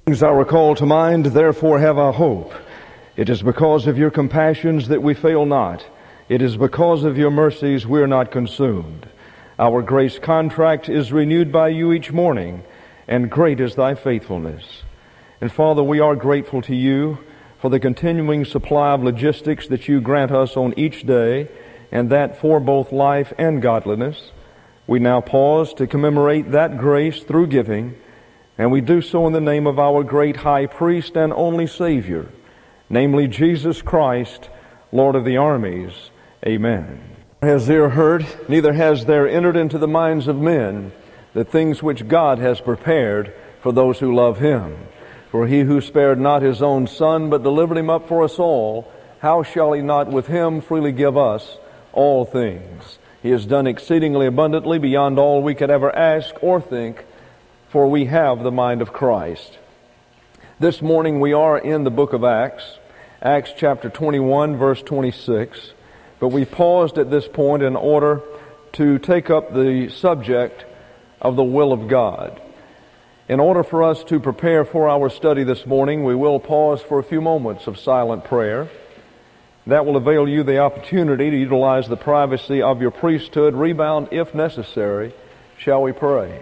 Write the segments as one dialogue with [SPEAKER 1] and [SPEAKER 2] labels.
[SPEAKER 1] Things I recall to mind, therefore have I hope. It is because of your compassions that we fail not. It is because of your mercies we are not consumed. Our grace contract is renewed by you each morning, and great is thy faithfulness. And Father, we are grateful to you for the continuing supply of logistics that you grant us on each day, and that for both life and godliness. We now pause to commemorate that grace through giving, and we do so in the name of our great high priest and only Savior, namely Jesus Christ, Lord of the armies. Amen. Has ear heard, neither has there entered into the minds of men the things which God has prepared for those who love him. For he who spared not his own Son, but delivered him up for us all, how shall he not with him freely give us all things? He has done exceedingly abundantly beyond all we could ever ask or think, for we have the mind of Christ. This morning we are in the book of Acts, Acts chapter 21, verse 26. But we paused at this point in order to take up the subject of the will of God. In order for us to prepare for our study this morning, we will pause for a few moments of silent prayer. That will avail you the opportunity to utilize the privacy of your priesthood, rebound if necessary. Shall we pray?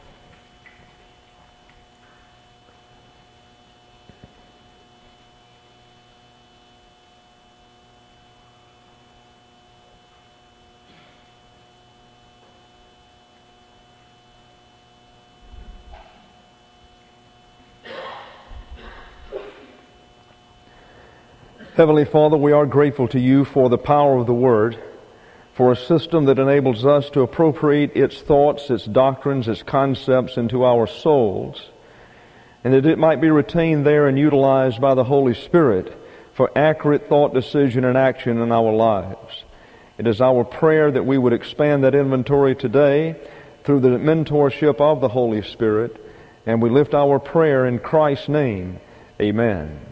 [SPEAKER 1] Heavenly Father, we are grateful to you for the power of the Word, for a system that enables us to appropriate its thoughts, its doctrines, its concepts into our souls, and that it might be retained there and utilized by the Holy Spirit for accurate thought, decision, and action in our lives. It is our prayer that we would expand that inventory today through the mentorship of the Holy Spirit, and we lift our prayer in Christ's name. Amen.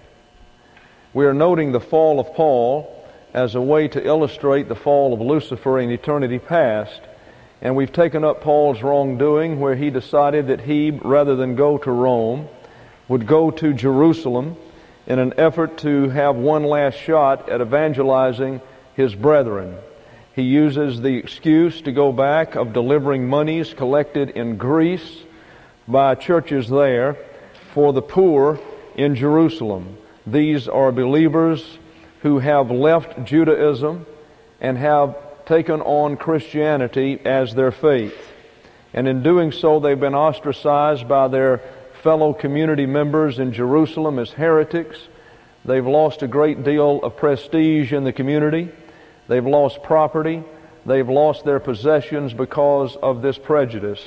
[SPEAKER 1] We are noting the fall of Paul as a way to illustrate the fall of Lucifer in eternity past. And we've taken up Paul's wrongdoing where he decided that he, rather than go to Rome, would go to Jerusalem in an effort to have one last shot at evangelizing his brethren. He uses the excuse to go back of delivering monies collected in Greece by churches there for the poor in Jerusalem. These are believers who have left Judaism and have taken on Christianity as their faith. And in doing so, they've been ostracized by their fellow community members in Jerusalem as heretics. They've lost a great deal of prestige in the community. They've lost property. They've lost their possessions because of this prejudice.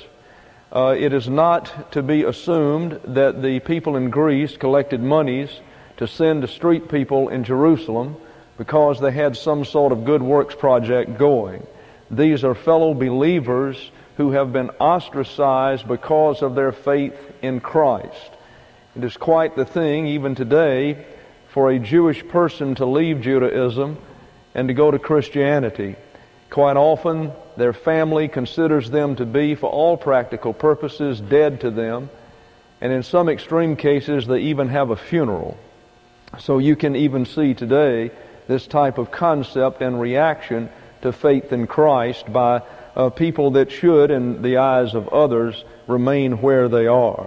[SPEAKER 1] It is not to be assumed that the people in Greece collected monies to send to street people in Jerusalem because they had some sort of good works project going. These are fellow believers who have been ostracized because of their faith in Christ. It is quite the thing, even today, for a Jewish person to leave Judaism and to go to Christianity. Quite often, their family considers them to be, for all practical purposes, dead to them, and in some extreme cases, they even have a funeral. So you can even see today this type of concept and reaction to faith in Christ by people that should, in the eyes of others, remain where they are.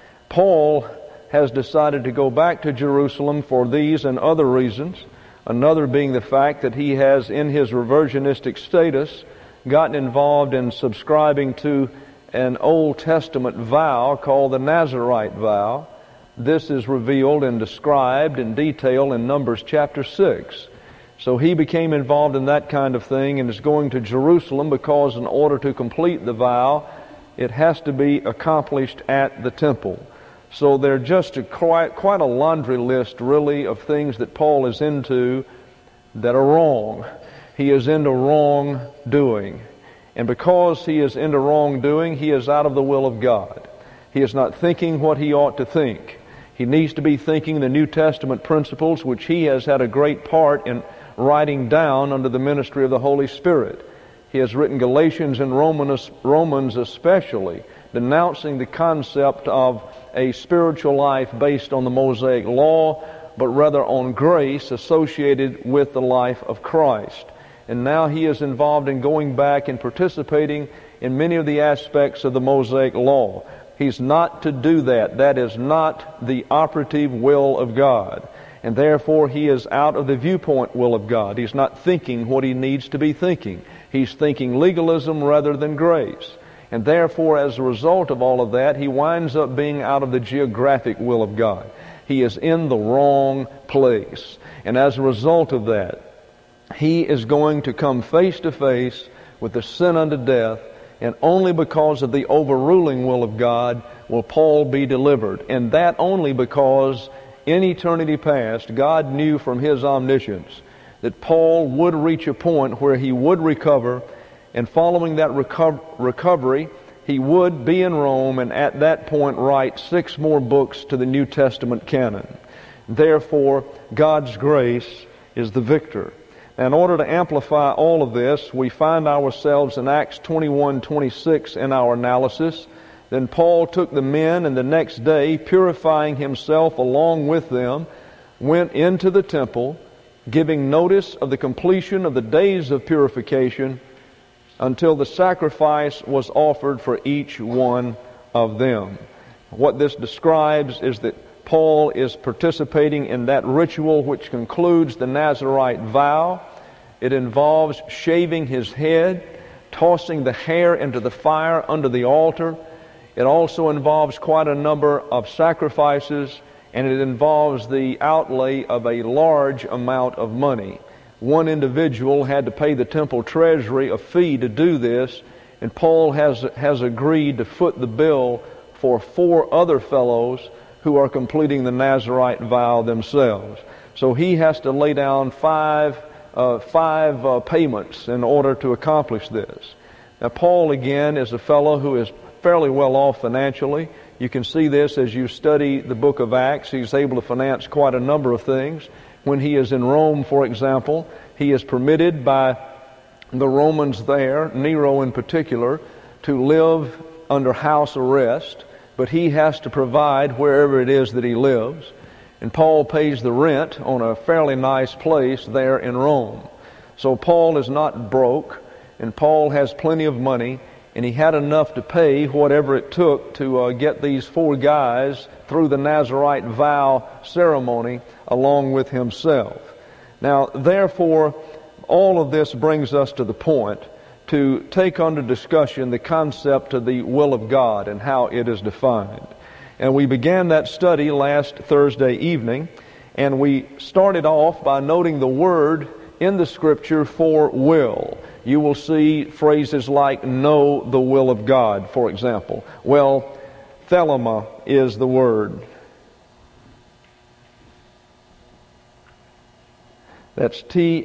[SPEAKER 1] Paul has decided to go back to Jerusalem for these and other reasons, another being the fact that he has, in his reversionistic status, gotten involved in subscribing to an Old Testament vow called the Nazirite vow. This is revealed and described in detail in Numbers chapter 6. So he became involved in that kind of thing and is going to Jerusalem because in order to complete the vow, it has to be accomplished at the temple. So they're just quite a laundry list, really, of things that Paul is into that are wrong. He is into wrongdoing. And because he is into wrongdoing, he is out of the will of God. He is not thinking what he ought to think. He needs to be thinking the New Testament principles, which he has had a great part in writing down under the ministry of the Holy Spirit. He has written Galatians and Romans especially, denouncing the concept of a spiritual life based on the Mosaic law, but rather on grace associated with the life of Christ. And now he is involved in going back and participating in many of the aspects of the Mosaic law. He's not to do that. That is not the operative will of God. And therefore he is out of the viewpoint will of God. He's not thinking what he needs to be thinking. He's thinking legalism rather than grace. And therefore, as a result of all of that, he winds up being out of the geographic will of God. He is in the wrong place. And as a result of that, he is going to come face to face with the sin unto death, and only because of the overruling will of God will Paul be delivered. And that only because in eternity past, God knew from his omniscience that Paul would reach a point where he would recover, and following that recovery, he would be in Rome, and at that point write 6 more books to the New Testament canon. Therefore, God's grace is the victor. Now, in order to amplify all of this, we find ourselves in Acts 21:26 in our analysis. Then Paul took the men, and the next day, purifying himself along with them, went into the temple, giving notice of the completion of the days of purification until the sacrifice was offered for each one of them. What this describes is that Paul is participating in that ritual which concludes the Nazirite vow. It involves shaving his head, tossing the hair into the fire under the altar. It also involves quite a number of sacrifices, and it involves the outlay of a large amount of money. One individual had to pay the temple treasury a fee to do this, and Paul has agreed to foot the bill for 4 other fellows who are completing the Nazirite vow themselves. So he has to lay down five payments in order to accomplish this. Now, Paul, again, is a fellow who is fairly well off financially. You can see this as you study the book of Acts. He's able to finance quite a number of things. When he is in Rome, for example, he is permitted by the Romans there, Nero in particular, to live under house arrest, but he has to provide wherever it is that he lives. And Paul pays the rent on a fairly nice place there in Rome. So Paul is not broke, and Paul has plenty of money, and he had enough to pay whatever it took to get these 4 guys through the Nazirite vow ceremony along with himself. Now, therefore, all of this brings us to the point to take under discussion the concept of the will of God and how it is defined. And we began that study last Thursday evening, and we started off by noting the word in the Scripture for will. You will see phrases like know the will of God, for example. Well, thelema is the word. That's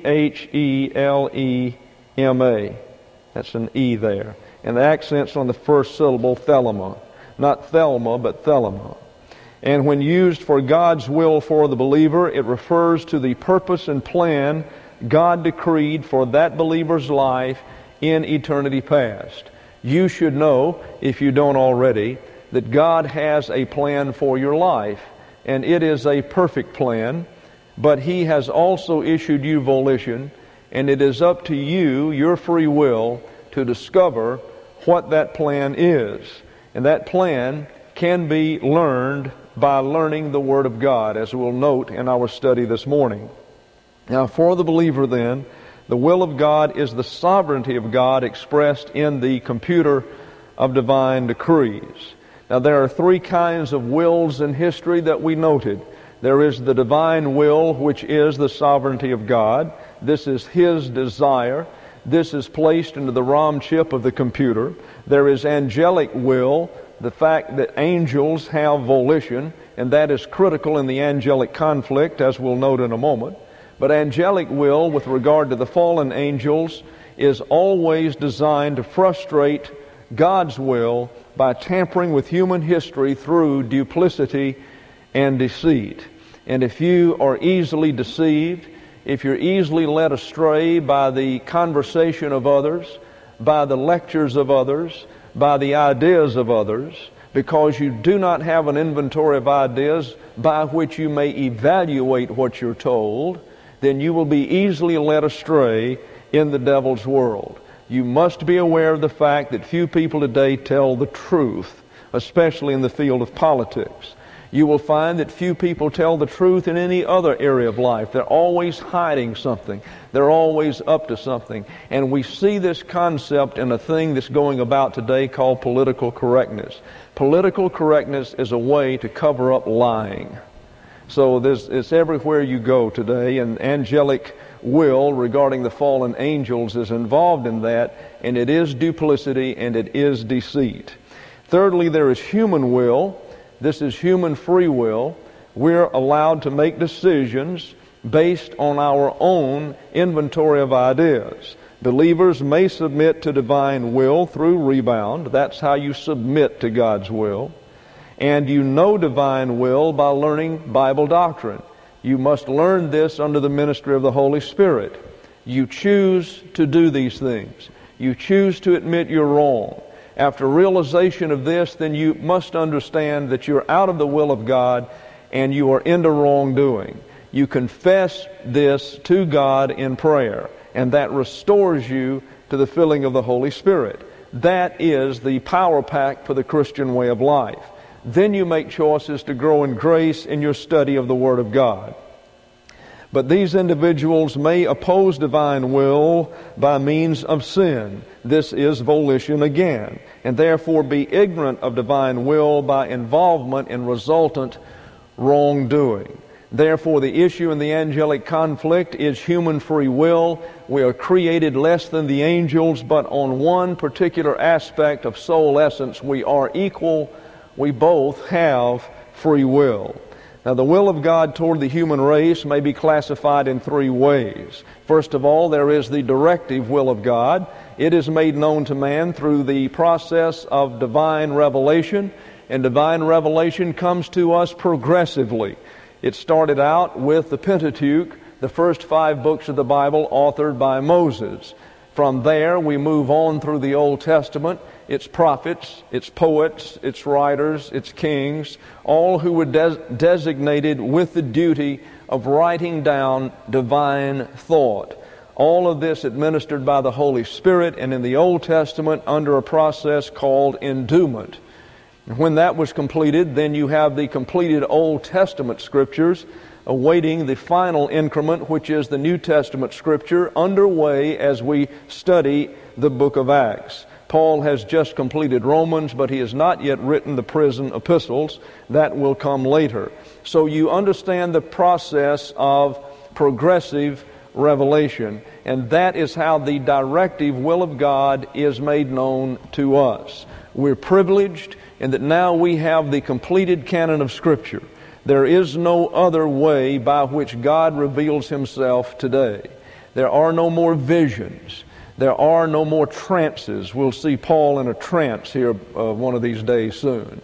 [SPEAKER 1] T-H-E-L-E-M-A. That's an E there. And the accent's on the first syllable, thelema. Not Thelma, but thelema. And when used for God's will for the believer, it refers to the purpose and plan God decreed for that believer's life in eternity past. You should know, if you don't already, that God has a plan for your life, and it is a perfect plan, but He has also issued you volition, and it is up to you, your free will, to discover what that plan is. And that plan can be learned by learning the Word of God, as we'll note in our study this morning. Now, for the believer then, the will of God is the sovereignty of God expressed in the computer of divine decrees. Now, there are 3 kinds of wills in history that we noted. There is the divine will, which is the sovereignty of God. This is His desire. This is placed into the ROM chip of the computer. There is angelic will, the fact that angels have volition, and that is critical in the angelic conflict, as we'll note in a moment. But angelic will, with regard to the fallen angels, is always designed to frustrate God's will by tampering with human history through duplicity and deceit. And if you are easily deceived, if you're easily led astray by the conversation of others, by the lectures of others, by the ideas of others, because you do not have an inventory of ideas by which you may evaluate what you're told, then you will be easily led astray in the devil's world. You must be aware of the fact that few people today tell the truth, especially in the field of politics. You will find that few people tell the truth in any other area of life. They're always hiding something. They're always up to something. And we see this concept in a thing that's going about today called political correctness. Political correctness is a way to cover up lying. So it's everywhere you go today, and angelic will regarding the fallen angels is involved in that, and it is duplicity and it is deceit. Thirdly, there is human will. This is human free will. We're allowed to make decisions based on our own inventory of ideas. Believers may submit to divine will through rebound. That's how you submit to God's will. And you know divine will by learning Bible doctrine. You must learn this under the ministry of the Holy Spirit. You choose to do these things. You choose to admit you're wrong. After realization of this, then you must understand that you're out of the will of God and you are into wrongdoing. You confess this to God in prayer, and that restores you to the filling of the Holy Spirit. That is the power pack for the Christian way of life. Then you make choices to grow in grace in your study of the Word of God. But these individuals may oppose divine will by means of sin. This is volition again, and therefore be ignorant of divine will by involvement in resultant wrongdoing. Therefore, the issue in the angelic conflict is human free will. We are created less than the angels, but on one particular aspect of soul essence, we are equal. We both have free will. Now, the will of God toward the human race may be classified in three ways. First of all, there is the directive will of God. It is made known to man through the process of divine revelation, and divine revelation comes to us progressively. It started out with the Pentateuch, the first 5 books of the Bible authored by Moses. From there, we move on through the Old Testament, its prophets, its poets, its writers, its kings, all who were designated with the duty of writing down divine thought. All of this administered by the Holy Spirit, and in the Old Testament under a process called endowment. And when that was completed, then you have the completed Old Testament Scriptures awaiting the final increment, which is the New Testament Scripture, underway as we study the book of Acts. Paul has just completed Romans, but he has not yet written the prison epistles. That will come later. So you understand the process of progressive revelation, and that is how the directive will of God is made known to us. We're privileged in that now we have the completed canon of Scripture. There is no other way by which God reveals Himself today. There are no more visions. There are no more trances. We'll see Paul in a trance here one of these days soon.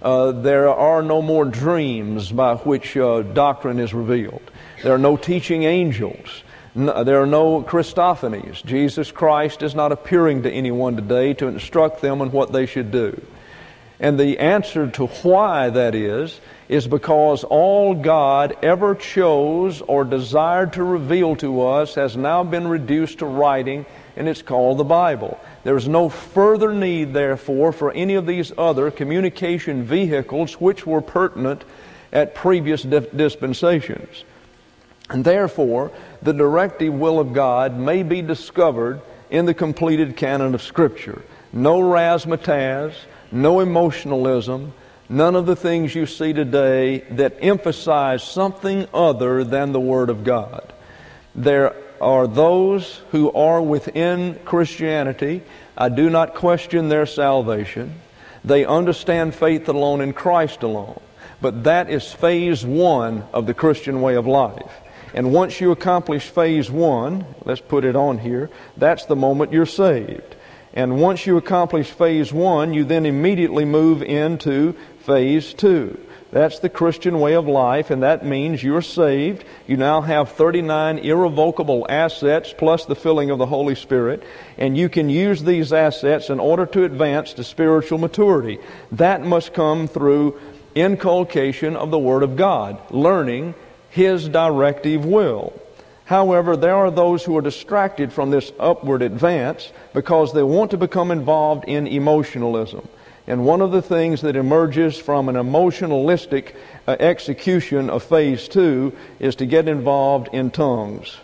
[SPEAKER 1] There are no more dreams by which doctrine is revealed. There are no teaching angels. There are no Christophanies. Jesus Christ is not appearing to anyone today to instruct them on what they should do. And the answer to why that is because all God ever chose or desired to reveal to us has now been reduced to writing, and it's called the Bible. There's no further need, therefore, for any of these other communication vehicles which were pertinent at previous dispensations. And therefore, the directive will of God may be discovered in the completed canon of Scripture. No razzmatazz, no emotionalism, none of the things you see today that emphasize something other than the Word of God. There are those who are within Christianity. I do not question their salvation. They understand faith alone in Christ alone. But that is phase 1 of the Christian way of life. And once you accomplish phase 1, let's put it on here, that's the moment you're saved. And once you accomplish phase 1, you then immediately move into phase 2. That's the Christian way of life, and that means you're saved. You now have 39 irrevocable assets plus the filling of the Holy Spirit, and you can use these assets in order to advance to spiritual maturity. That must come through inculcation of the Word of God, learning His directive will. However, there are those who are distracted from this upward advance because they want to become involved in emotionalism. And one of the things that emerges from an emotionalistic execution of phase 2 is to get involved in tongues.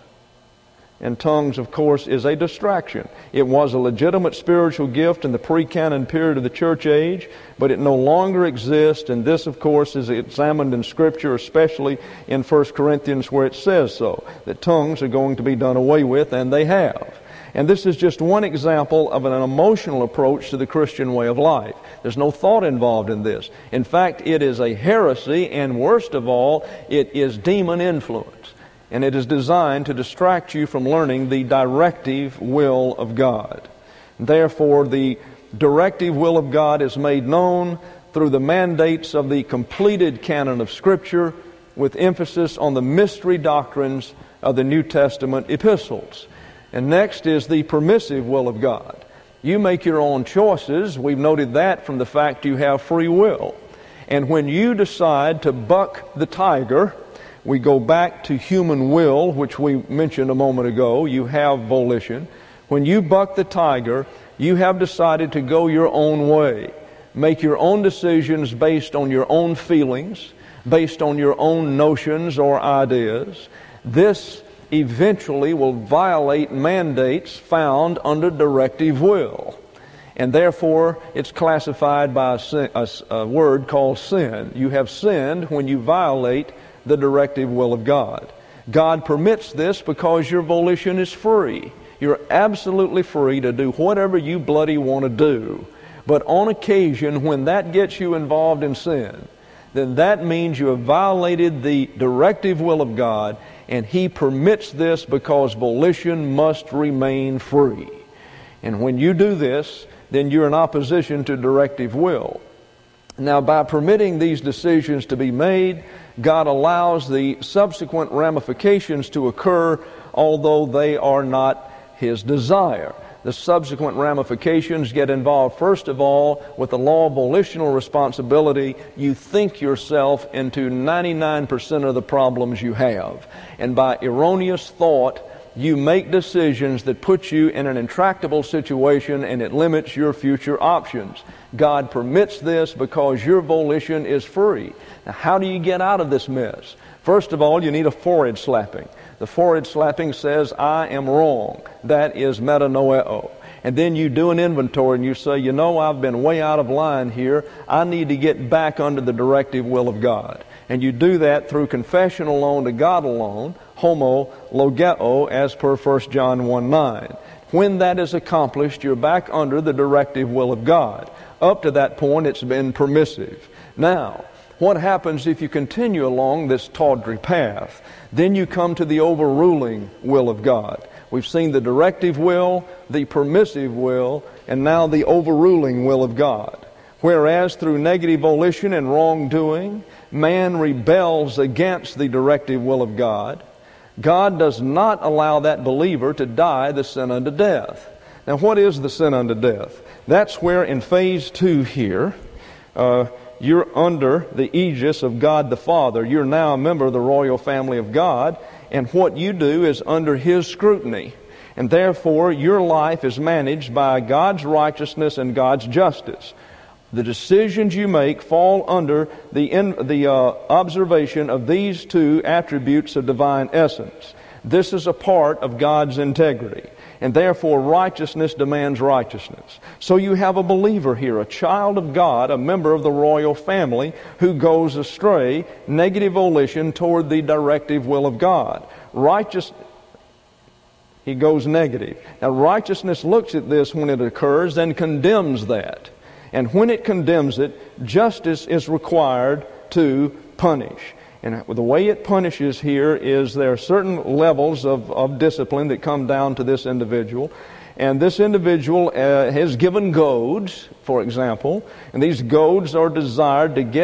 [SPEAKER 1] And tongues, of course, is a distraction. It was a legitimate spiritual gift in the pre-canon period of the church age, but it no longer exists, and this, of course, is examined in Scripture, especially in 1 Corinthians where it says so, that tongues are going to be done away with, and they have. And this is just one example of an emotional approach to the Christian way of life. There's no thought involved in this. In fact, it is a heresy, and worst of all, it is demon influence. And it is designed to distract you from learning the directive will of God. Therefore, the directive will of God is made known through the mandates of the completed canon of Scripture, with emphasis on the mystery doctrines of the New Testament epistles. And next is the permissive will of God. You make your own choices. We've noted that from the fact you have free will. And when you decide to buck the tiger, we go back to human will, which we mentioned a moment ago. You have volition. When you buck the tiger, you have decided to go your own way. Make your own decisions based on your own feelings, based on your own notions or ideas. This eventually will violate mandates found under directive will. And therefore, it's classified by a word called sin. You have sinned when you violate the directive will of God. God permits this because your volition is free. You're absolutely free to do whatever you bloody want to do. But on occasion, when that gets you involved in sin, then that means you have violated the directive will of God, and He permits this because volition must remain free. And when you do this, then you're in opposition to directive will. Now, by permitting these decisions to be made, God allows the subsequent ramifications to occur, although they are not His desire. The subsequent ramifications get involved, first of all, with the law of volitional responsibility. You think yourself into 99% of the problems you have. And by erroneous thought, you make decisions that put you in an intractable situation, and it limits your future options. God permits this because your volition is free. Now, how do you get out of this mess? First of all, you need a forehead slapping. The forehead slapping says, I am wrong. That is metanoeo. And then you do an inventory and you say, you know, I've been way out of line here. I need to get back under the directive will of God. And you do that through confession alone to God alone, homo logeo, as per 1 John 1:9. When that is accomplished, you're back under the directive will of God. Up to that point, it's been permissive. Now, what happens if you continue along this tawdry path? Then you come to the overruling will of God. We've seen the directive will, the permissive will, and now the overruling will of God. Whereas through negative volition and wrongdoing, man rebels against the directive will of God, God does not allow that believer to die the sin unto death. Now, what is the sin unto death? That's where in phase 2 here, you're under the aegis of God the Father. You're now a member of the royal family of God, and what you do is under His scrutiny. And therefore, your life is managed by God's righteousness and God's justice. The decisions you make fall under the observation of these two attributes of divine essence. This is a part of God's integrity. And therefore, righteousness demands righteousness. So you have a believer here, a child of God, a member of the royal family, who goes astray, negative volition toward the directive will of God. He goes negative. Now, righteousness looks at this when it occurs and condemns that. And when it condemns it, justice is required to punish. And the way it punishes here is there are certain levels of discipline that come down to this individual. And this individual has given goads, for example, and these goads are designed to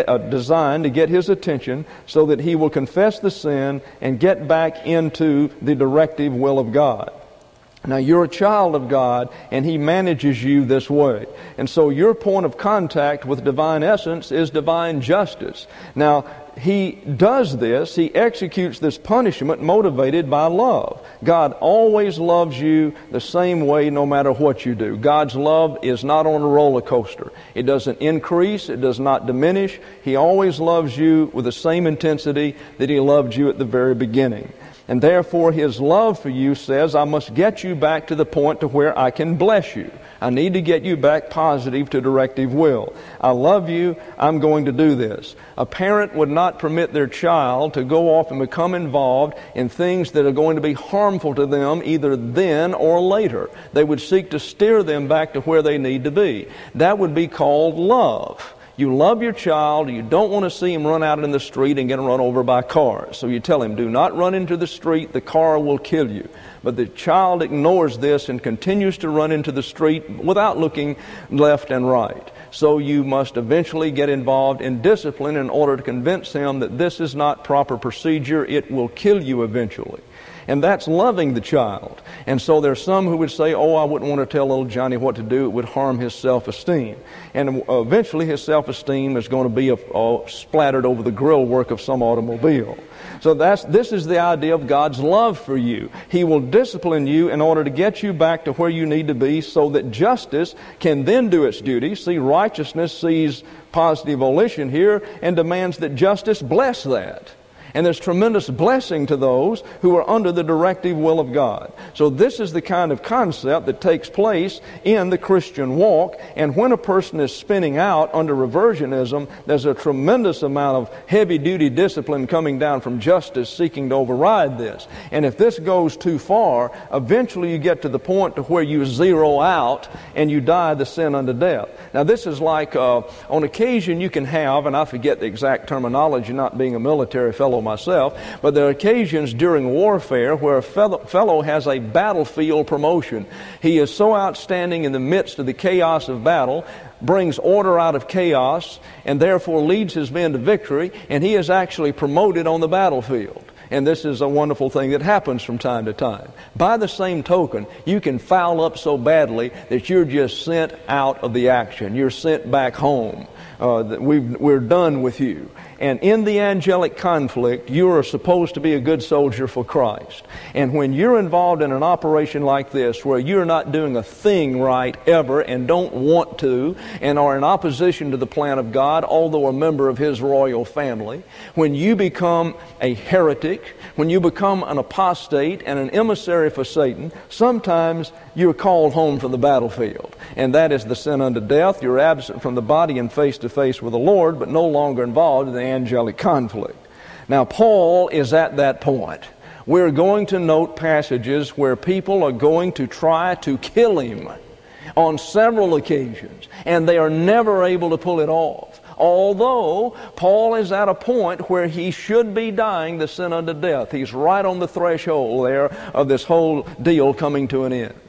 [SPEAKER 1] get his attention so that he will confess the sin and get back into the directive will of God. Now, you're a child of God, and He manages you this way. And so your point of contact with divine essence is divine justice. Now, He does this, He executes this punishment motivated by love. God always loves you the same way no matter what you do. God's love is not on a roller coaster. It doesn't increase, it does not diminish. He always loves you with the same intensity that He loved you at the very beginning. And therefore, His love for you says, I must get you back to the point to where I can bless you. I need to get you back positive to directive will. I love you. I'm going to do this. A parent would not permit their child to go off and become involved in things that are going to be harmful to them either then or later. They would seek to steer them back to where they need to be. That would be called love. You love your child, you don't want to see him run out in the street and get run over by cars. So you tell him, do not run into the street, the car will kill you. But the child ignores this and continues to run into the street without looking left and right. So you must eventually get involved in discipline in order to convince him that this is not proper procedure, it will kill you eventually. And that's loving the child. And so there's some who would say, I wouldn't want to tell little Johnny what to do. It would harm his self-esteem. And eventually his self-esteem is going to be splattered over the grill work of some automobile. So this is the idea of God's love for you. He will discipline you in order to get you back to where you need to be so that justice can then do its duty. See, righteousness sees positive volition here and demands that justice bless that. And there's tremendous blessing to those who are under the directive will of God. So this is the kind of concept that takes place in the Christian walk. And when a person is spinning out under reversionism, there's a tremendous amount of heavy-duty discipline coming down from justice seeking to override this. And if this goes too far, eventually you get to the point to where you zero out and you die the sin unto death. Now this is like, on occasion you can have, and I forget the exact terminology, not being a military fellow myself, but there are occasions during warfare where a fellow has a battlefield promotion. He is so outstanding in the midst of the chaos of battle, brings order out of chaos, and therefore leads his men to victory, and he is actually promoted on the battlefield. And this is a wonderful thing that happens from time to time. By the same token, you can foul up so badly that you're just sent out of the action. You're sent back home. We're done with you. And in the angelic conflict, you are supposed to be a good soldier for Christ. And when you're involved in an operation like this, where you're not doing a thing right ever and don't want to, and are in opposition to the plan of God, although a member of His royal family, when you become a heretic, when you become an apostate and an emissary for Satan, sometimes you're called home from the battlefield. And that is the sin unto death. You're absent from the body and face to face with the Lord, but no longer involved in the angelic conflict. Now, Paul is at that point. We're going to note passages where people are going to try to kill him on several occasions, and they are never able to pull it off. Although Paul is at a point where he should be dying the sin unto death. He's right on the threshold there of this whole deal coming to an end.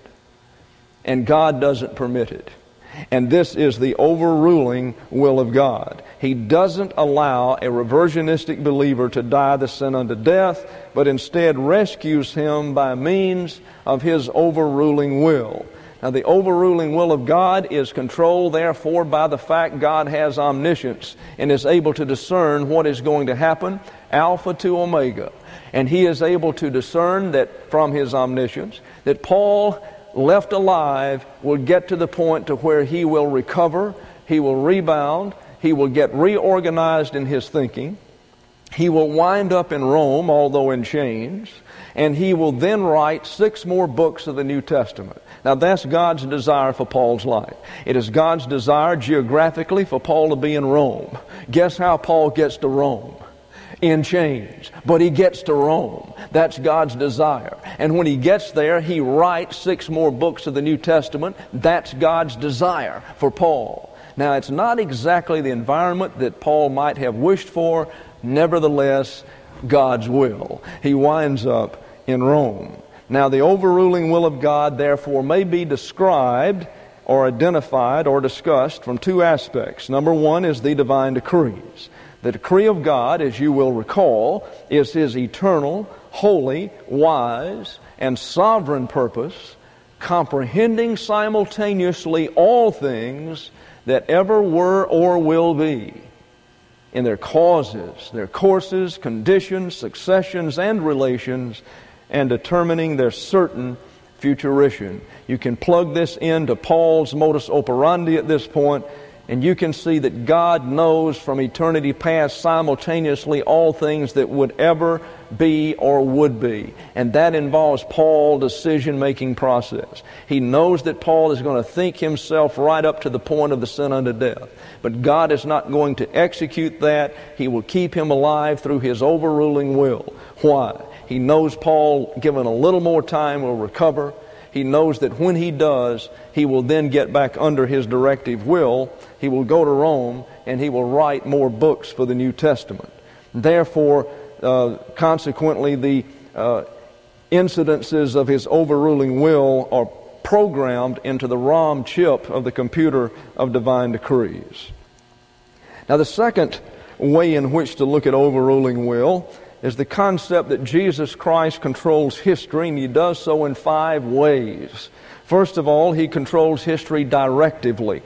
[SPEAKER 1] And God doesn't permit it. And this is the overruling will of God. He doesn't allow a reversionistic believer to die the sin unto death, but instead rescues him by means of His overruling will. Now, the overruling will of God is controlled, therefore, by the fact God has omniscience and is able to discern what is going to happen, Alpha to Omega. And He is able to discern that from His omniscience, that Paul, left alive, will get to the point to where he will recover, he will rebound, he will get reorganized in his thinking, he will wind up in Rome, although in chains, and he will then write 6 more books of the New Testament. Now that's God's desire for Paul's life. It is God's desire geographically for Paul to be in Rome. Guess how Paul gets to Rome? In chains. But he gets to Rome. That's God's desire. And when he gets there, he writes 6 more books of the New Testament. That's God's desire for Paul. Now, it's not exactly the environment that Paul might have wished for. Nevertheless, God's will. He winds up in Rome. Now, the overruling will of God, therefore, may be described or identified or discussed from two aspects. Number one is the divine decrees. The decree of God, as you will recall, is His eternal, holy, wise, and sovereign purpose, comprehending simultaneously all things that ever were or will be, in their causes, their courses, conditions, successions, and relations, and determining their certain futurition. You can plug this into Paul's modus operandi at this point, and you can see that God knows from eternity past simultaneously all things that would ever be or would be. And that involves Paul's decision-making process. He knows that Paul is going to think himself right up to the point of the sin unto death. But God is not going to execute that. He will keep him alive through His overruling will. Why? He knows Paul, given a little more time, will recover. He knows that when he does, he will then get back under his directive will. He will go to Rome, and he will write more books for the New Testament. Therefore, consequently, the incidences of his overruling will are programmed into the ROM chip of the computer of divine decrees. Now, the second way in which to look at overruling will is the concept that Jesus Christ controls history, and He does so in 5 ways. First of all, He controls history directively.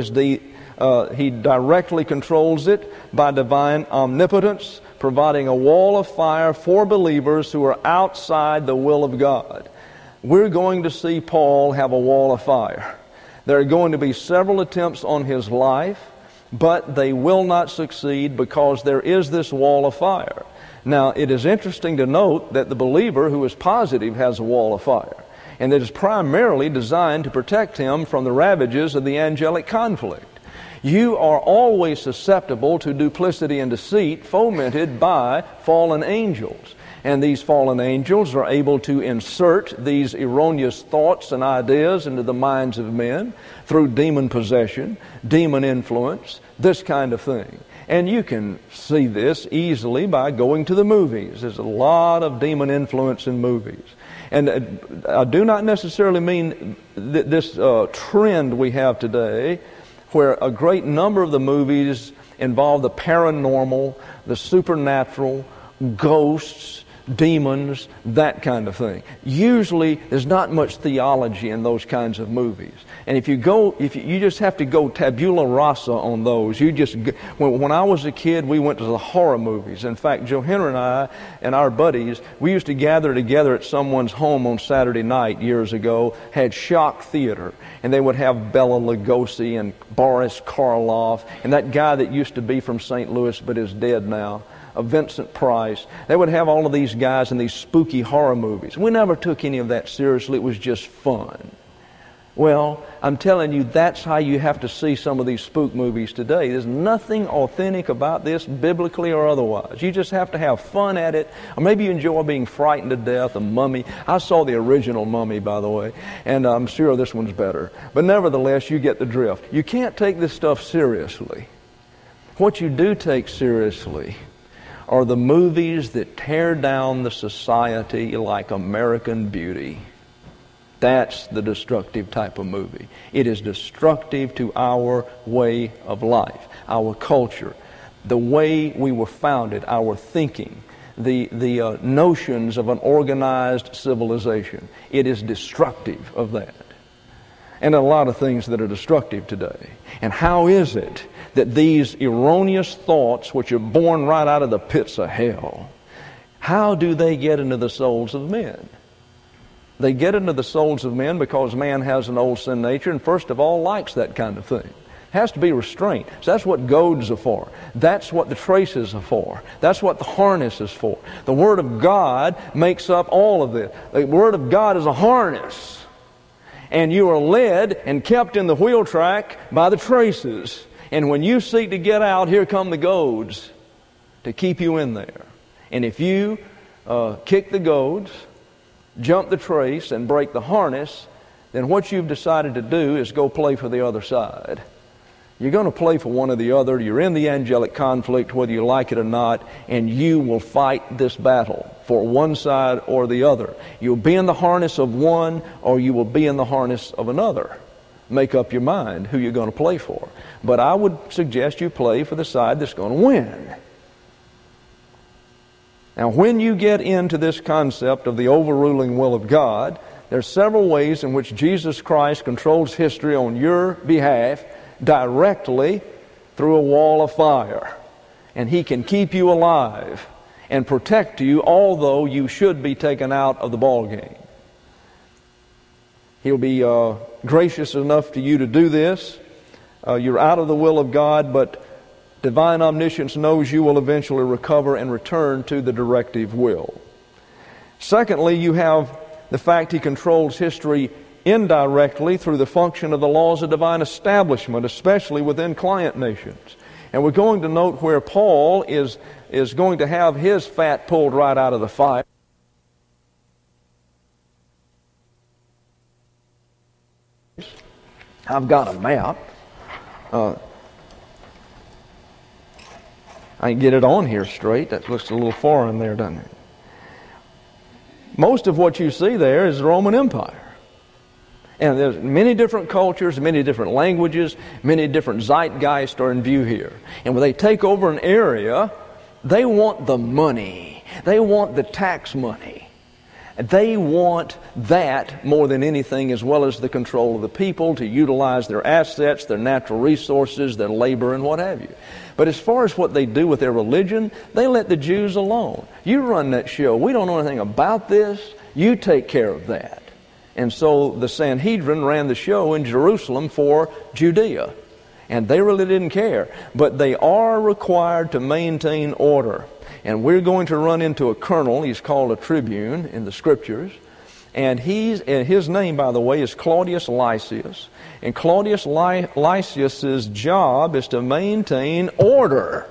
[SPEAKER 1] He directly controls it by divine omnipotence, providing a wall of fire for believers who are outside the will of God. We're going to see Paul have a wall of fire. There are going to be several attempts on his life, but they will not succeed because there is this wall of fire. Now, it is interesting to note that the believer who is positive has a wall of fire, and it is primarily designed to protect him from the ravages of the angelic conflict. You are always susceptible to duplicity and deceit fomented by fallen angels. And these fallen angels are able to insert these erroneous thoughts and ideas into the minds of men through demon possession, demon influence, this kind of thing. And you can see this easily by going to the movies. There's a lot of demon influence in movies. And I do not necessarily mean this trend we have today, where a great number of the movies involve the paranormal, the supernatural, ghosts, demons, that kind of thing. Usually there's not much theology in those kinds of movies. And if you just have to go tabula rasa on those. When I was a kid, we went to the horror movies. In fact, Joe Henry and I and our buddies, we used to gather together at someone's home on Saturday night years ago, had Shock Theater. And they would have Bela Lugosi and Boris Karloff and that guy that used to be from St. Louis but is dead now, Vincent Price. They would have all of these guys in these spooky horror movies. We never took any of that seriously. It was just fun. Well, I'm telling you, that's how you have to see some of these spook movies today. There's nothing authentic about this, biblically or otherwise. You just have to have fun at it. Or maybe you enjoy being frightened to death. A Mummy. I saw the original Mummy, by the way, and I'm sure this one's better. But nevertheless, you get the drift. You can't take this stuff seriously. What you do take seriously are the movies that tear down the society like American Beauty. That's the destructive type of movie. It is destructive to our way of life, our culture, the way we were founded, our thinking, the notions of an organized civilization. It is destructive of that. And a lot of things that are destructive today. And how is it that these erroneous thoughts, which are born right out of the pits of hell, how do they get into the souls of men? They get into the souls of men because man has an old sin nature and first of all likes that kind of thing. It has to be restrained. So that's what goads are for. That's what the traces are for. That's what the harness is for. The Word of God makes up all of this. The Word of God is a harness. And you are led and kept in the wheel track by the traces. And when you seek to get out, here come the goads to keep you in there. And if you kick the goads, jump the trace, and break the harness, then what you've decided to do is go play for the other side. You're going to play for one or the other. You're in the angelic conflict, whether you like it or not, and you will fight this battle for one side or the other. You'll be in the harness of one, or you will be in the harness of another. Make up your mind who you're going to play for. But I would suggest you play for the side that's going to win. Now, when you get into this concept of the overruling will of God, there are several ways in which Jesus Christ controls history on your behalf directly through a wall of fire. And He can keep you alive and protect you, although you should be taken out of the ball game. He'll be gracious enough to you to do this. You're out of the will of God, but divine omniscience knows you will eventually recover and return to the directive will. Secondly, you have the fact He controls history indirectly through the function of the laws of divine establishment, especially within client nations. And we're going to note where Paul is going to have his fat pulled right out of the fire. I've got a map. I can get it on here straight. That looks a little foreign there, doesn't it? Most of what you see there is the Roman Empire. And there's many different cultures, many different languages, many different zeitgeists are in view here. And when they take over an area, they want the money. They want the tax money. They want that more than anything, as well as the control of the people to utilize their assets, their natural resources, their labor, and what have you. But as far as what they do with their religion, they let the Jews alone. You run that show. We don't know anything about this. You take care of that. And so the Sanhedrin ran the show in Jerusalem for Judea. And they really didn't care. But they are required to maintain order. And we're going to run into a colonel. He's called a tribune in the Scriptures. And his name, by the way, is Claudius Lysias. And Claudius Lysias's job is to maintain order.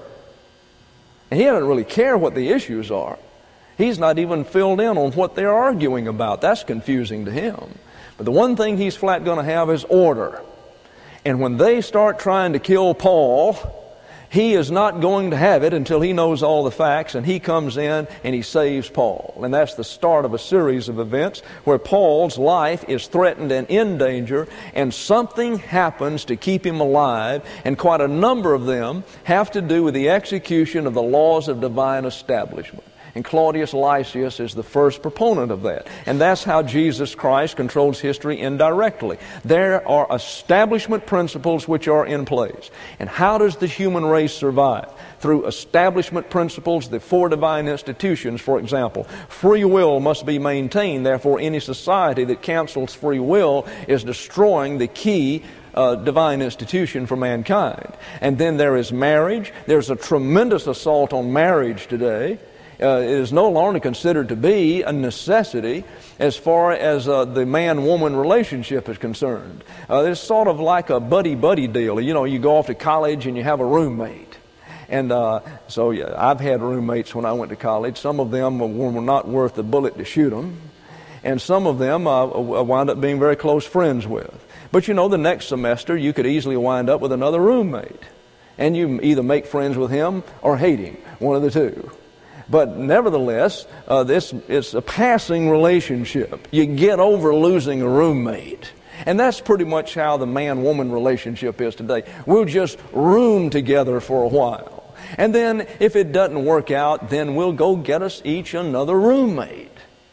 [SPEAKER 1] And he doesn't really care what the issues are. He's not even filled in on what they're arguing about. That's confusing to him. But the one thing he's flat going to have is order. And when they start trying to kill Paul, he is not going to have it until he knows all the facts, and he comes in and he saves Paul. And that's the start of a series of events where Paul's life is threatened and in danger, and something happens to keep him alive, and quite a number of them have to do with the execution of the laws of divine establishment. And Claudius Lysias is the first proponent of that. And that's how Jesus Christ controls history indirectly. There are establishment principles which are in place. And how does the human race survive? Through establishment principles, the four divine institutions, for example. Free will must be maintained. Therefore, any society that cancels free will is destroying the key divine institution for mankind. And then there is marriage. There's a tremendous assault on marriage today. It is no longer considered to be a necessity as far as the man-woman relationship is concerned. It's sort of like a buddy-buddy deal. You know, you go off to college and you have a roommate. And I've had roommates when I went to college. Some of them were not worth the bullet to shoot them. And some of them I wound up being very close friends with. But you know, the next semester you could easily wind up with another roommate. And you either make friends with him or hate him, one of the two. But nevertheless, it's a passing relationship. You get over losing a roommate. And that's pretty much how the man-woman relationship is today. We'll just room together for a while. And then if it doesn't work out, then we'll go get us each another roommate.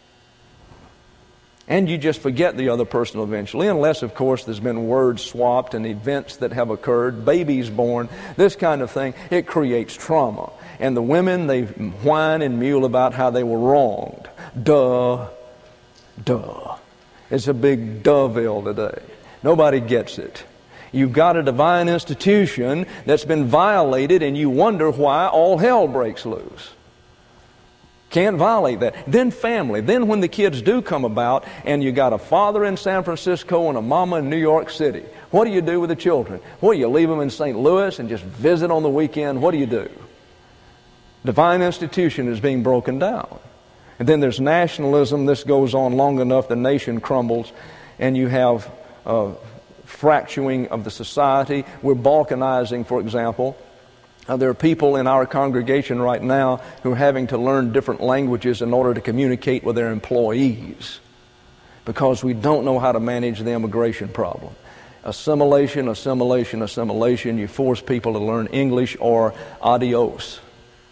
[SPEAKER 1] And you just forget the other person eventually, unless, of course, there's been words swapped and events that have occurred, babies born, this kind of thing. It creates trauma. And the women, they whine and mewl about how they were wronged. Duh. It's a big duhville today. Nobody gets it. You've got a divine institution that's been violated, and you wonder why all hell breaks loose. Can't violate that. Then family. Then when the kids do come about, and you got a father in San Francisco and a mama in New York City, what do you do with the children? Well, you leave them in St. Louis and just visit on the weekend. What do you do? Divine institution is being broken down. And then there's nationalism. This goes on long enough, the nation crumbles, and you have fracturing of the society. We're balkanizing, for example. There are people in our congregation right now who are having to learn different languages in order to communicate with their employees because we don't know how to manage the immigration problem. Assimilation. You force people to learn English or adios.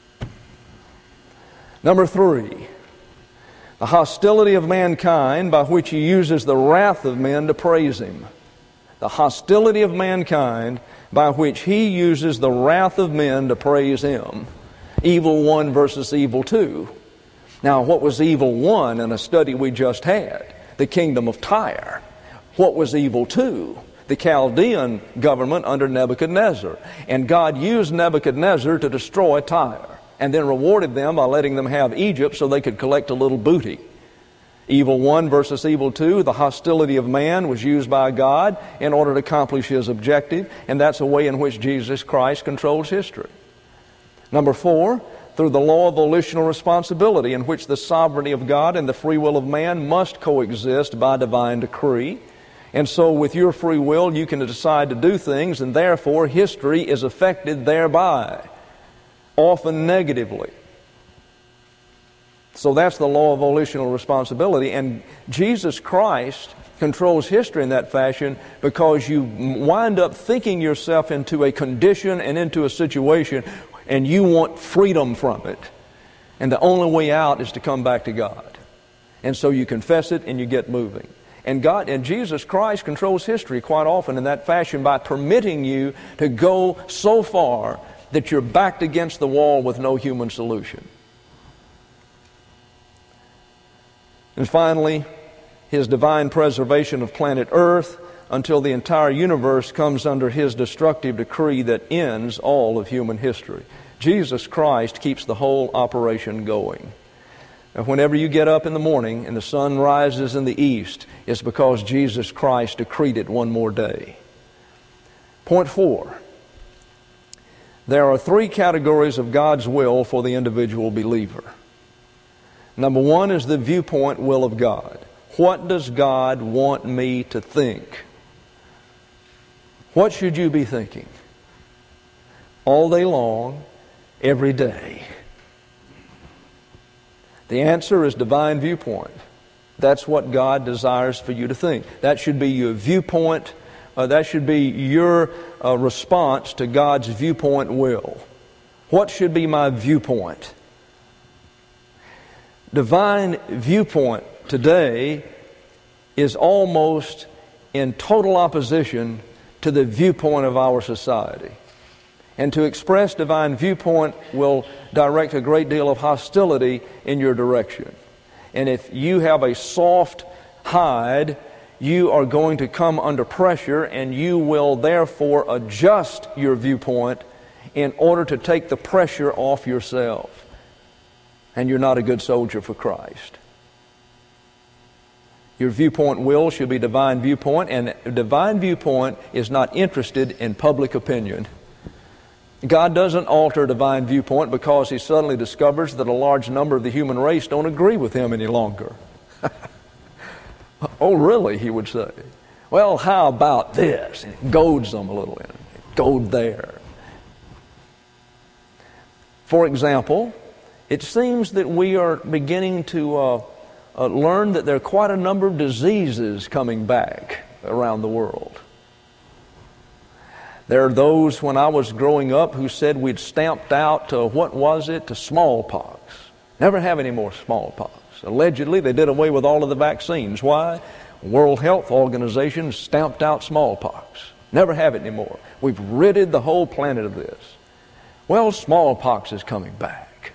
[SPEAKER 1] Number 3, the hostility of mankind by which he uses the wrath of men to praise him. The hostility of mankind by which he uses the wrath of men to praise him. Evil 1 versus evil 2. Now, what was evil 1 in a study we just had? The kingdom of Tyre. What was evil 2? The Chaldean government under Nebuchadnezzar. And God used Nebuchadnezzar to destroy Tyre, and then rewarded them by letting them have Egypt so they could collect a little booty. Evil 1 versus evil 2, the hostility of man was used by God in order to accomplish his objective, and that's a way in which Jesus Christ controls history. Number 4, through the law of volitional responsibility, in which the sovereignty of God and the free will of man must coexist by divine decree. And so with your free will, you can decide to do things, and therefore history is affected thereby, often negatively. So that's the law of volitional responsibility, and Jesus Christ controls history in that fashion because you wind up thinking yourself into a condition and into a situation, and you want freedom from it. And the only way out is to come back to God. And so you confess it and you get moving. And God and Jesus Christ controls history quite often in that fashion by permitting you to go so far that you're backed against the wall with no human solution. And finally, his divine preservation of planet Earth until the entire universe comes under his destructive decree that ends all of human history. Jesus Christ keeps the whole operation going. And whenever you get up in the morning and the sun rises in the east, it's because Jesus Christ decreed it one more day. Point 4. There are 3 categories of God's will for the individual believer. Number 1 is the viewpoint will of God. What does God want me to think? What should you be thinking? All day long, every day. The answer is divine viewpoint. That's what God desires for you to think. That should be your viewpoint. That should be your response to God's viewpoint will. What should be my viewpoint? Divine viewpoint today is almost in total opposition to the viewpoint of our society. And to express divine viewpoint will direct a great deal of hostility in your direction. And if you have a soft hide, you are going to come under pressure, and you will therefore adjust your viewpoint in order to take the pressure off yourself. And you're not a good soldier for Christ. Your viewpoint will should be divine viewpoint, and divine viewpoint is not interested in public opinion. God doesn't alter divine viewpoint because he suddenly discovers that a large number of the human race don't agree with him any longer. Oh, really, he would say. Well, how about this? And it goads them a little in it. Goad there. For example, it seems that we are beginning to learn that there are quite a number of diseases coming back around the world. There are those, when I was growing up, who said we'd stamped out, to smallpox. Never have any more smallpox. Allegedly, they did away with all of the vaccines. Why? World Health Organization stamped out smallpox. Never have it anymore. We've ridded the whole planet of this. Well, smallpox is coming back.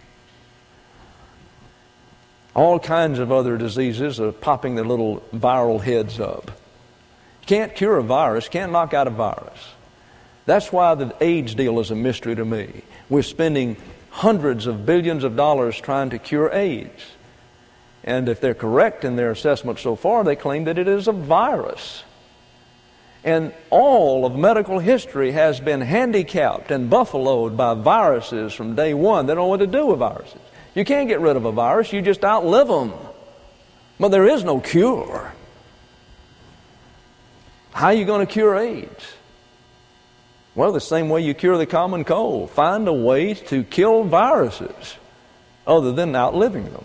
[SPEAKER 1] All kinds of other diseases are popping their little viral heads up. Can't cure a virus, can't knock out a virus. That's why the AIDS deal is a mystery to me. We're spending hundreds of billions of dollars trying to cure AIDS. And if they're correct in their assessment so far, they claim that it is a virus. And all of medical history has been handicapped and buffaloed by viruses from day one. They don't know what to do with viruses. You can't get rid of a virus, you just outlive them. But there is no cure. How are you going to cure AIDS? Well, the same way you cure the common cold. Find a way to kill viruses other than outliving them.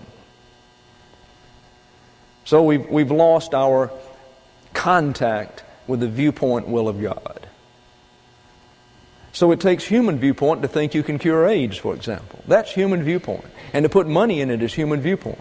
[SPEAKER 1] So we've lost our contact with the viewpoint will of God. So it takes human viewpoint to think you can cure AIDS, for example. That's human viewpoint. And to put money in it is human viewpoint.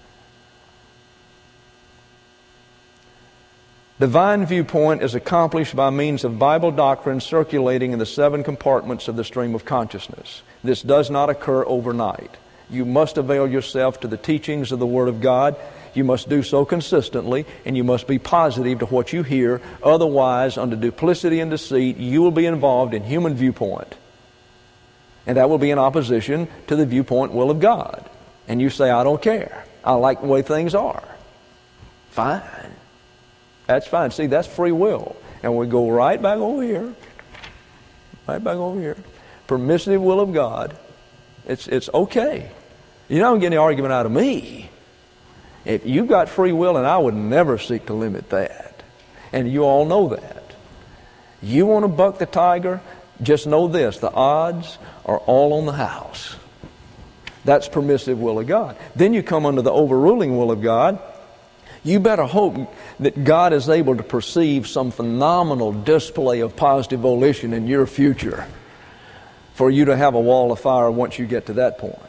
[SPEAKER 1] Divine viewpoint is accomplished by means of Bible doctrine circulating in the 7 compartments of the stream of consciousness. This does not occur overnight. You must avail yourself to the teachings of the Word of God. You must do so consistently, and you must be positive to what you hear. Otherwise, under duplicity and deceit, you will be involved in human viewpoint. And that will be in opposition to the viewpoint will of God. And you say, I don't care. I like the way things are. Fine. That's fine. See, that's free will. And we go right back over here. Right back over here. Permissive will of God. It's okay. You're not going to get any argument out of me. If you've got free will, and I would never seek to limit that. And you all know that. You want to buck the tiger? Just know this. The odds are all on the house. That's permissive will of God. Then you come under the overruling will of God. You better hope that God is able to perceive some phenomenal display of positive volition in your future for you to have a wall of fire once you get to that point.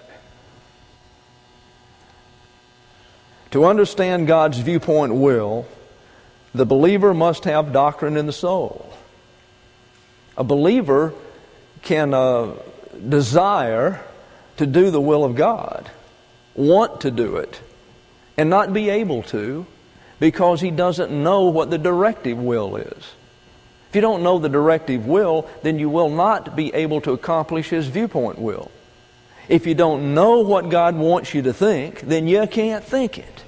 [SPEAKER 1] To understand God's viewpoint will, the believer must have doctrine in the soul. A believer can desire to do the will of God, want to do it, and not be able to because he doesn't know what the directive will is. If you don't know the directive will, then you will not be able to accomplish His viewpoint will. If you don't know what God wants you to think, then you can't think it.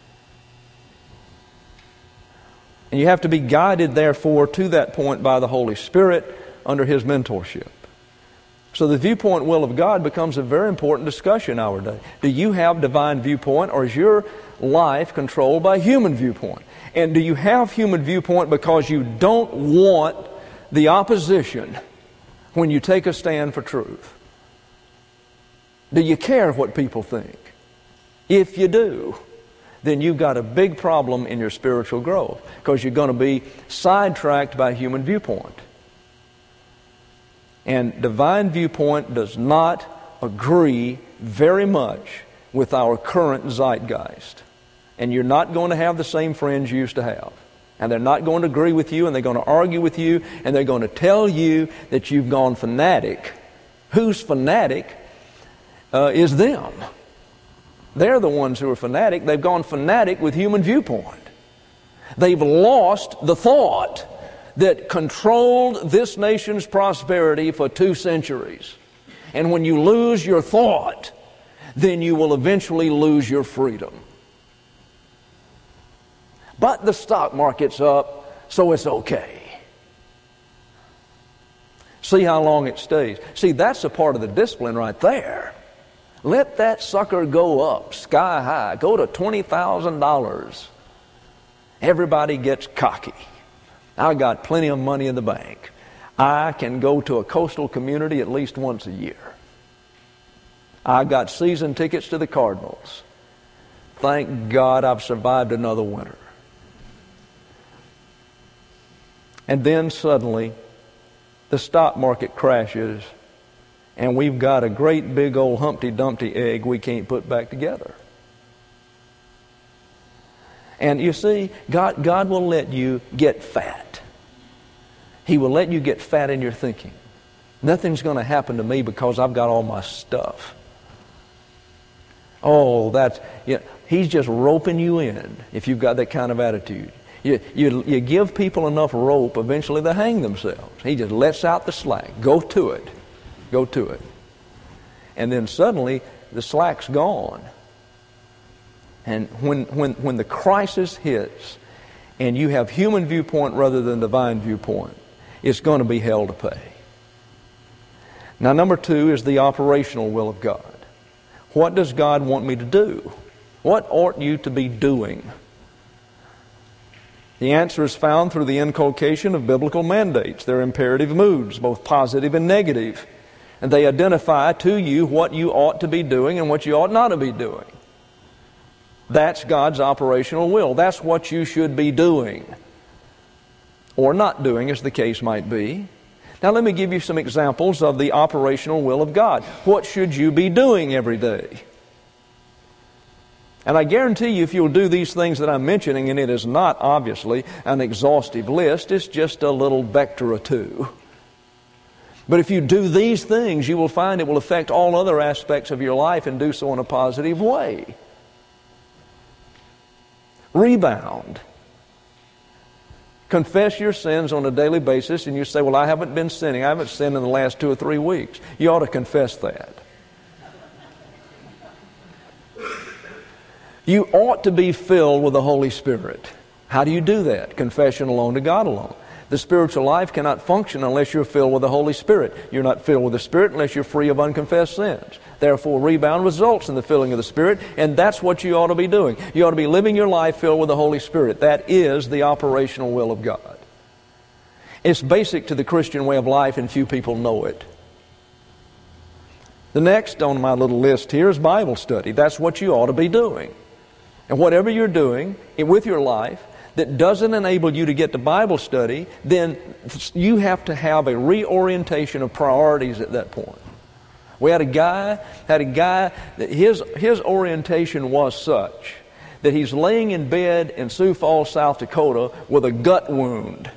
[SPEAKER 1] And you have to be guided, therefore, to that point by the Holy Spirit under His mentorship. So the viewpoint will of God becomes a very important discussion nowadays. Do you have divine viewpoint, or is your life controlled by human viewpoint? And do you have human viewpoint because you don't want the opposition when you take a stand for truth? Do you care what people think? If you do, then you've got a big problem in your spiritual growth, because you're going to be sidetracked by human viewpoint. And divine viewpoint does not agree very much with our current zeitgeist. And you're not going to have the same friends you used to have. And they're not going to agree with you, and they're going to argue with you, and they're going to tell you that you've gone fanatic. Who's fanatic is them. They're the ones who are fanatic. They've gone fanatic with human viewpoint. They've lost the thought that controlled this nation's prosperity for 2 centuries. And when you lose your thought, then you will eventually lose your freedom. But the stock market's up, so it's okay. See how long it stays. See, that's a part of the discipline right there. Let that sucker go up sky high. Go to $20,000. Everybody gets cocky. I got plenty of money in the bank. I can go to a coastal community at least once a year. I got season tickets to the Cardinals. Thank God I've survived another winter. And then suddenly, the stock market crashes, and we've got a great big old Humpty Dumpty egg we can't put back together. And you see, God will let you get fat. He will let you get fat in your thinking. Nothing's going to happen to me because I've got all my stuff. Oh, He's just roping you in if you've got that kind of attitude. You give people enough rope, eventually they hang themselves. He just lets out the slack. Go to it. Go to it. And then suddenly the slack's gone. And when the crisis hits and you have human viewpoint rather than divine viewpoint, it's going to be hell to pay. Now, number 2 is the operational will of God. What does God want me to do? What ought you to be doing? The answer is found through the inculcation of biblical mandates. They're imperative moods, both positive and negative. And they identify to you what you ought to be doing and what you ought not to be doing. That's God's operational will. That's what you should be doing, or not doing, as the case might be. Now let me give you some examples of the operational will of God. What should you be doing every day? And I guarantee you, if you'll do these things that I'm mentioning, and it is not obviously an exhaustive list, it's just a little vector or two. But if you do these things, you will find it will affect all other aspects of your life and do so in a positive way. Rebound. Confess your sins on a daily basis, and you say, well, I haven't been sinning. I haven't sinned in the last 2 or 3 weeks. You ought to confess that. You ought to be filled with the Holy Spirit. How do you do that? Confession alone to God alone. The spiritual life cannot function unless you're filled with the Holy Spirit. You're not filled with the Spirit unless you're free of unconfessed sins. Therefore, rebound results in the filling of the Spirit, and that's what you ought to be doing. You ought to be living your life filled with the Holy Spirit. That is the operational will of God. It's basic to the Christian way of life, and few people know it. The next on my little list here is Bible study. That's what you ought to be doing. And whatever you're doing with your life that doesn't enable you to get to Bible study, then you have to have a reorientation of priorities at that point. We had a guy that his orientation was such that he's laying in bed in Sioux Falls, South Dakota with a gut wound.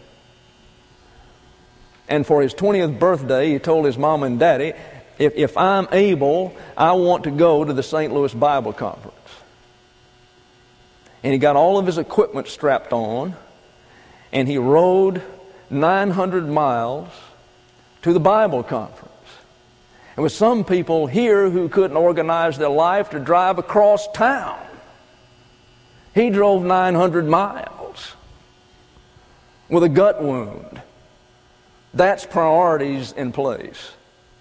[SPEAKER 1] And for his 20th birthday, he told his mom and daddy, if I'm able, I want to go to the St. Louis Bible Conference. And he got all of his equipment strapped on, and he rode 900 miles to the Bible conference. And with some people here who couldn't organize their life to drive across town, he drove 900 miles with a gut wound. That's priorities in place.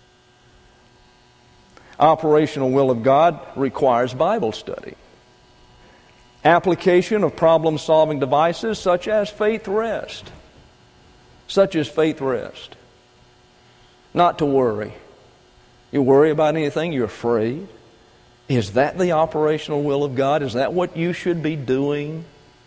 [SPEAKER 1] Operational will of God requires Bible study. Application of problem-solving devices such as faith rest. Such as faith rest. Not to worry. You worry about anything, you're afraid. Is that the operational will of God? Is that what you should be doing?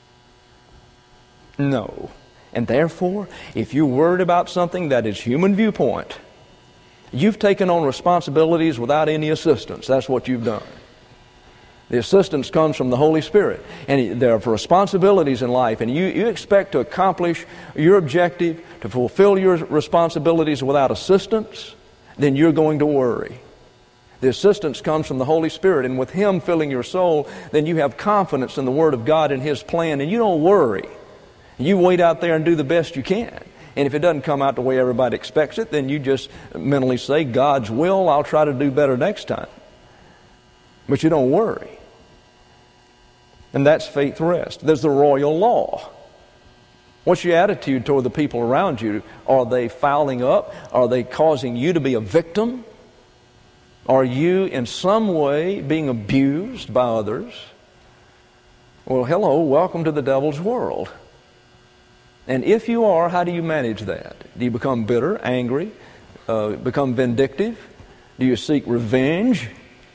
[SPEAKER 1] No. And therefore, if you're worried about something that is human viewpoint, you've taken on responsibilities without any assistance. That's what you've done. The assistance comes from the Holy Spirit. And there are responsibilities in life, and you expect to accomplish your objective, to fulfill your responsibilities without assistance, then you're going to worry. The assistance comes from the Holy Spirit, and with Him filling your soul, then you have confidence in the Word of God and His plan, and you don't worry. You wait out there and do the best you can. And if it doesn't come out the way everybody expects it, then you just mentally say, God's will, I'll try to do better next time. But you don't worry. And that's faith rest. There's the royal law. What's your attitude toward the people around you? Are they fouling up? Are they causing you to be a victim? Are you in some way being abused by others? Well, hello, welcome to the devil's world. And if you are, how do you manage that? Do you become bitter, angry, become vindictive? Do you seek revenge?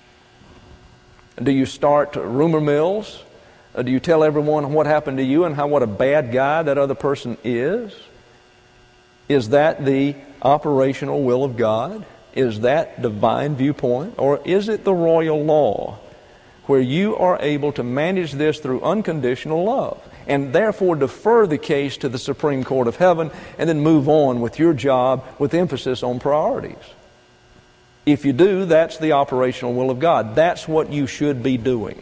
[SPEAKER 1] Do you start rumor mills? Do you tell everyone what happened to you and what a bad guy that other person is? Is that the operational will of God? Is that divine viewpoint? Or is it the royal law, where you are able to manage this through unconditional love, and therefore defer the case to the Supreme Court of Heaven and then move on with your job with emphasis on priorities? If you do, that's the operational will of God. That's what you should be doing.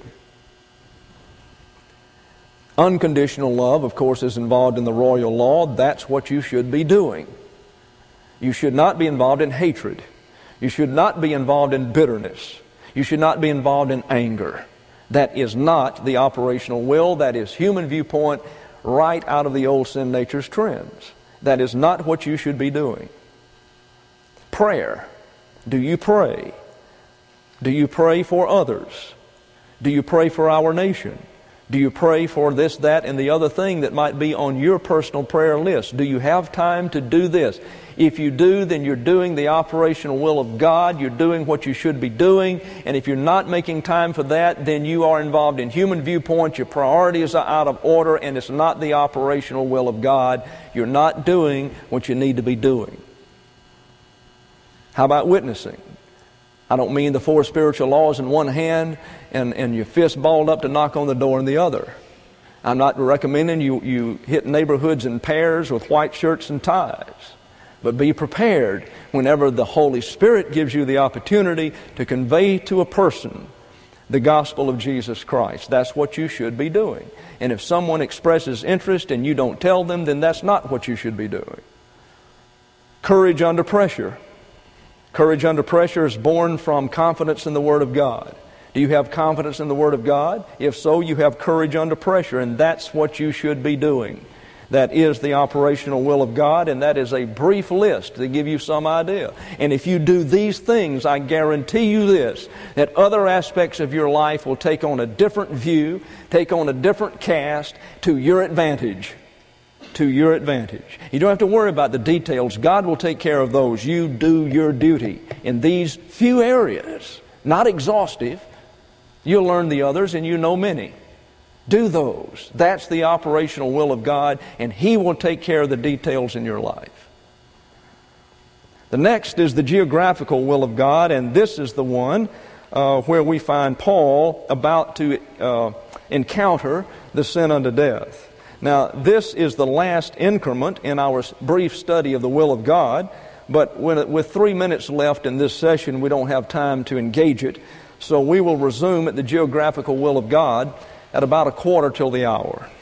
[SPEAKER 1] Unconditional love, of course, is involved in the royal law. That's what you should be doing. You should not be involved in hatred. You should not be involved in bitterness. You should not be involved in anger. That is not the operational will. That is human viewpoint right out of the old sin nature's trends. That is not what you should be doing. Prayer. Do you pray? Do you pray for others? Do you pray for our nation? Do you pray for this, that, and the other thing that might be on your personal prayer list? Do you have time to do this? If you do, then you're doing the operational will of God. You're doing what you should be doing. And if you're not making time for that, then you are involved in human viewpoints. Your priorities are out of order, and it's not the operational will of God. You're not doing what you need to be doing. How about witnessing? I don't mean the 4 spiritual laws in one hand and your fist balled up to knock on the door in the other. I'm not recommending you hit neighborhoods in pairs with white shirts and ties. But be prepared whenever the Holy Spirit gives you the opportunity to convey to a person the gospel of Jesus Christ. That's what you should be doing. And if someone expresses interest and you don't tell them, then that's not what you should be doing. Courage under pressure. Courage under pressure is born from confidence in the Word of God. Do you have confidence in the Word of God? If so, you have courage under pressure, and that's what you should be doing. That is the operational will of God, and that is a brief list to give you some idea. And if you do these things, I guarantee you this, that other aspects of your life will take on a different view, take on a different cast to your advantage. To your advantage. You don't have to worry about the details. God will take care of those. You do your duty in these few areas. Not exhaustive. You'll learn the others, and you know many. Do those. That's the operational will of God, and He will take care of the details in your life. The next is the geographical will of God, and this is the one where we find Paul about to encounter the sin unto death. Now, this is the last increment in our brief study of the will of God, but with 3 minutes left in this session, we don't have time to engage it, so we will resume at the geographical will of God at about 1/4 till the hour.